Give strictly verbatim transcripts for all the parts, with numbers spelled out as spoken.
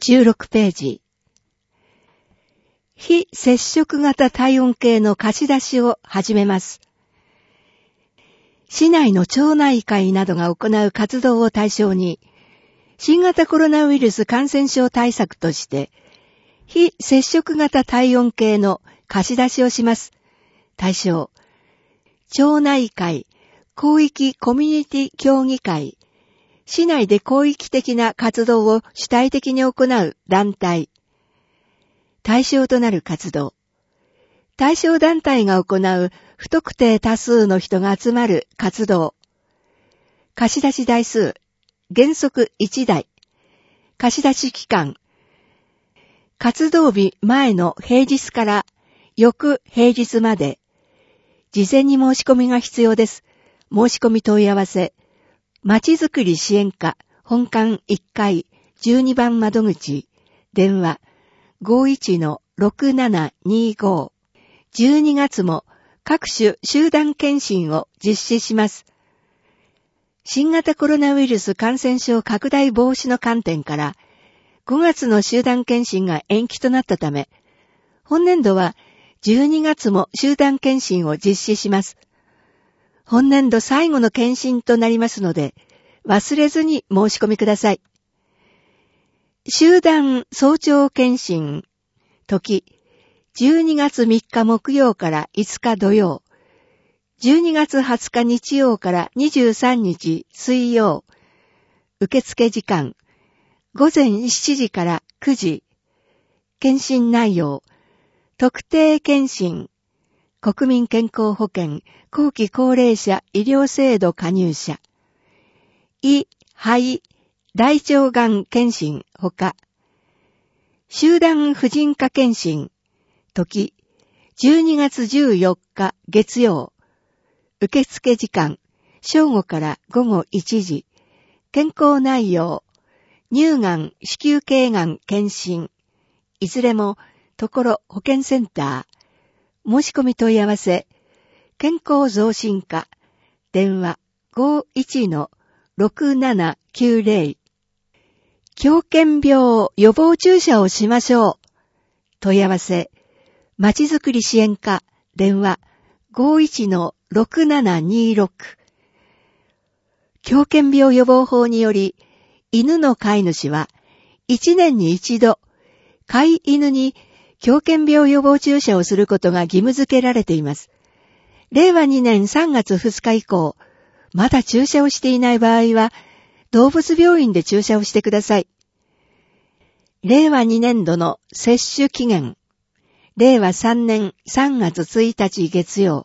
じゅうろくページ。非接触型体温計の貸し出しを始めます。市内の町内会などが行う活動を対象に、新型コロナウイルス感染症対策として、非接触型体温計の貸し出しをします。対象、町内会、広域コミュニティ協議会、市内で広域的な活動を主体的に行う団体。対象となる活動。対象団体が行う不特定多数の人が集まる活動。貸し出し台数、原則いちだい。貸し出し期間。活動日前の平日から翌平日まで。事前に申し込みが必要です。申し込み問い合わせ。まちづくり支援課本館いっかいじゅうにばん窓口。電話 ごいちのろくななにご。じゅうにがつも各種集団検診を実施します。新型コロナウイルス感染症拡大防止の観点からごがつの集団検診が延期となったため、本年度はじゅうにがつも集団検診を実施します。本年度最後の検診となりますので、忘れずに申し込みください。集団早朝検診、時、じゅうにがつみっか木曜からいつか土曜、じゅうにがつはつか日曜からにじゅうさんにち水曜、受付時間、ごぜんしちじからくじ、検診内容、特定検診、国民健康保険、後期高齢者医療制度加入者、胃、肺、大腸がん検診ほか、集団婦人科検診、時、じゅうにがつじゅうよっか月曜、受付時間、正午からごごいちじ、健康内容、乳がん、子宮頸がん検診、いずれも、ところ保健センター、申し込み問い合わせ、健康増進課、電話 ごいちのろくななきゅうぜろ。狂犬病予防注射をしましょう。問い合わせ、まちづくり支援課、電話 ごいちのろくななにろく。狂犬病予防法により、犬の飼い主はいちねんに一度、飼い犬に狂犬病予防注射をすることが義務付けられています。れいわにねんさんがつふつか以降、まだ注射をしていない場合は、動物病院で注射をしてください。れいわにねんどの接種期限、れいわさんねんさんがつついたち月曜。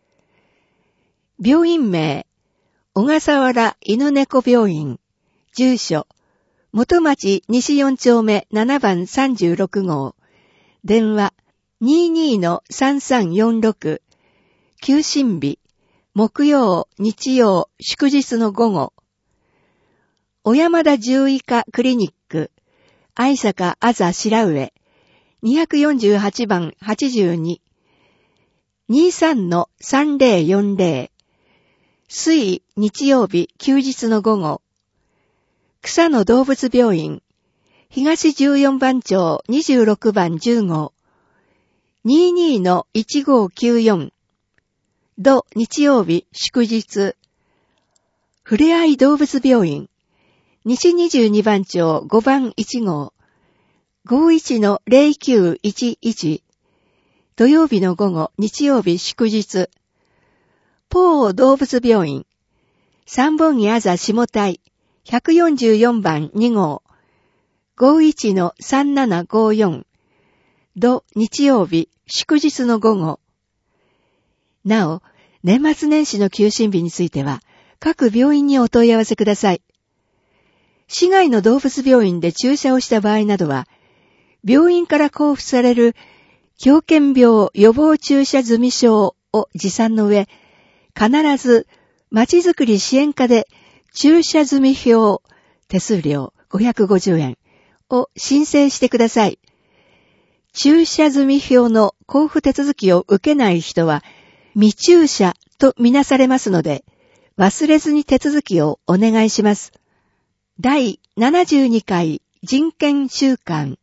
病院名、小笠原犬猫病院、住所、元町西よんちょうめななばんさんじゅうろくごう、電話 にじゅうにのさんさんよんろく、休診日、木曜、日曜、祝日の午後。小山田獣医科クリニック、愛坂あざ白上、にひゃくよんじゅうはちばんはちじゅうに、にじゅうさんのさんぜろよんぜろ、水、日曜日、休日の午後。草野動物病院、東じゅうよんばん町にじゅうろくばんじゅうご、にじゅうにのいちごきゅうよん、土日曜日祝日、ふれあい動物病院、西にじゅうにばん町ごばんいちごう、ごいちのぜろきゅういちいち、土曜日の午後、日曜日祝日、ポー動物病院、三本木あざ下台、ひゃくよんじゅうよんばんにごう、ごいちのさんななごよん、土日曜日祝日の午後。なお、年末年始の休診日については、各病院にお問い合わせください。市外の動物病院で注射をした場合などは、病院から交付される狂犬病予防注射済証を持参の上、必ずまちづくり支援課で注射済票、手数料ごひゃくごじゅうえんを申請してください。注射済票の交付手続きを受けない人は未注射とみなされますので、忘れずに手続きをお願いします。だいななじゅうにかい人権週間。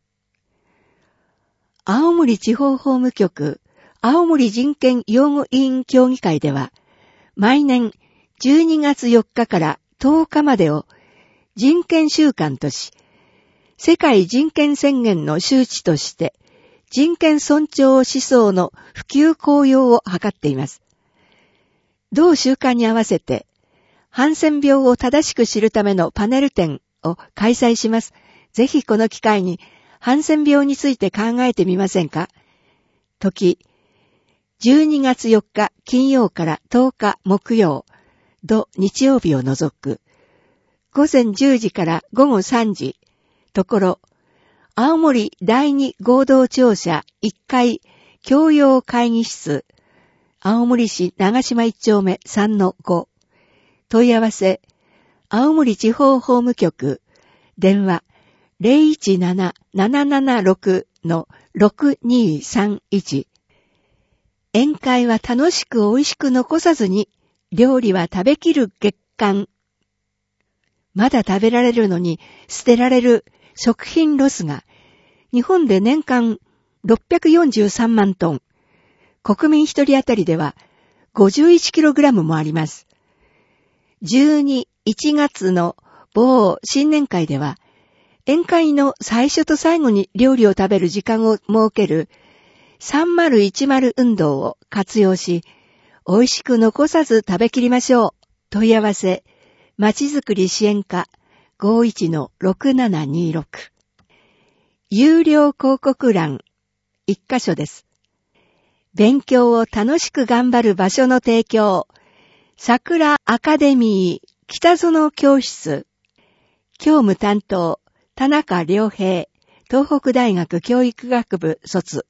青森地方法務局青森人権擁護委員協議会では、毎年じゅうにがつよっかからとおかまでを人権週間とし、世界人権宣言の周知として、人権尊重思想の普及効用を図っています。同週間に合わせて、ハンセン病を正しく知るためのパネル展を開催します。ぜひこの機会に、ハンセン病について考えてみませんか？時、じゅうにがつよっか金曜からとおか木曜、土日曜日を除く、ごぜんじゅうじからごごさんじ、ところ、青森だいに合同庁舎いっかい教養会議室、青森市長島いち丁目 さんのご、問い合わせ、青森地方法務局、電話 ゼロいちなな ななななろく のろくにさんいち。宴会は楽しく美味しく残さずに、料理は食べきる月間。まだ食べられるのに捨てられる食品ロスが、日本で年間ろっぴゃくよんじゅうさんまんトン、国民一人当たりでは ごじゅういちキログラム もあります。じゅうに、いちがつの某新年会では、宴会の最初と最後に料理を食べる時間を設けるさんまるいちまる運動を活用し、美味しく残さず食べきりましょう。問い合わせ、まちづくり支援課 ごいちのろくななにろく。有料広告欄いっかしょです。勉強を楽しく頑張る場所の提供、桜アカデミー北園教室、教務担当、田中良平、東北大学教育学部卒。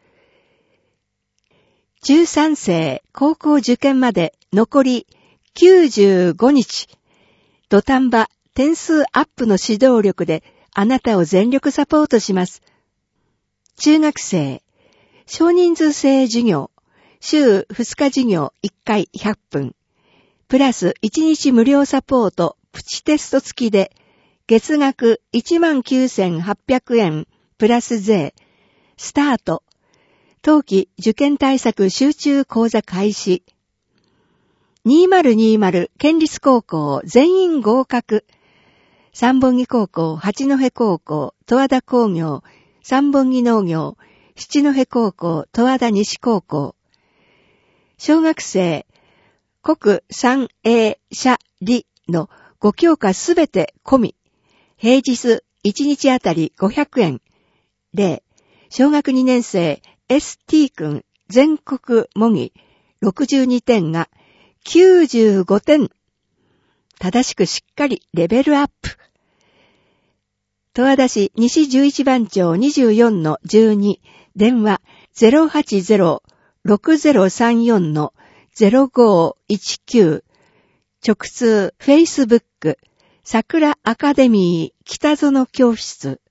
じゅうさんせい高校受験まで残りきゅうじゅうごにち。土壇場点数アップの指導力であなたを全力サポートします。中学生、少人数制授業、週ふつか授業いっかいひゃっぷん、プラスいちにち無料サポートプチテスト付きで、月額 いちまんきゅうせんはっぴゃくえんプラス税、スタート。冬季受験対策集中講座開始。にせんにじゅう県立高校全員合格。三本木高校、八戸高校、十和田工業、三本木農業、七戸高校、十和田西高校。小学生、国三英社理のご教科すべて込み。平日いちにちあたりごひゃくえん。例、小学にねん生 エスティー 君全国模擬ろくじゅうにてんがきゅうじゅうごてん。正しくしっかりレベルアップ。十和田市西じゅういちばん町にじゅうよんのじゅうに、電話 ゼロはちゼロ ろくゼロさんよんのゼロごいちきゅう。直通 Facebook 桜アカデミー北園教室。